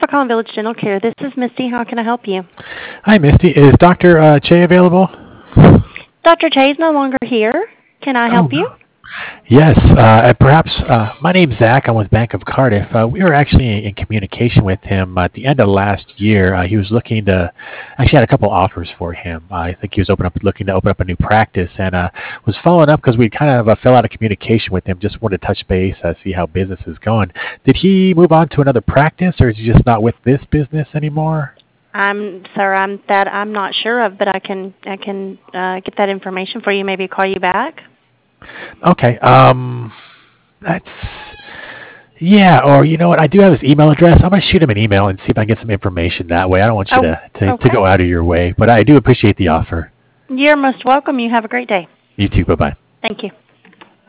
calling Village Dental Care. This is Misty. How can I help you? Hi, Misty. Is Dr. Che available? Dr. Che is no longer here. Can I help Oh, you? yes. Perhaps my name's Zach. I'm with Bank of Cardiff. We were actually in communication with him at the end of last year. He was looking to, actually had a couple offers for him. I think he was looking to open up a new practice, and was following up because we kind of fell out of communication with him. Just wanted to touch base, see how business is going. Did he move on to another practice, or is he just not with this business anymore? I'm not sure of, but I can get that information for you. Maybe call you back. Okay. That's Yeah, or you know what? I do have his email address. I'm gonna shoot him an email and see if I can get some information that way. I don't want you Oh, to okay. go out of your way, but I do appreciate the offer. You're most welcome. You have a great day. You too. Bye bye. Thank you.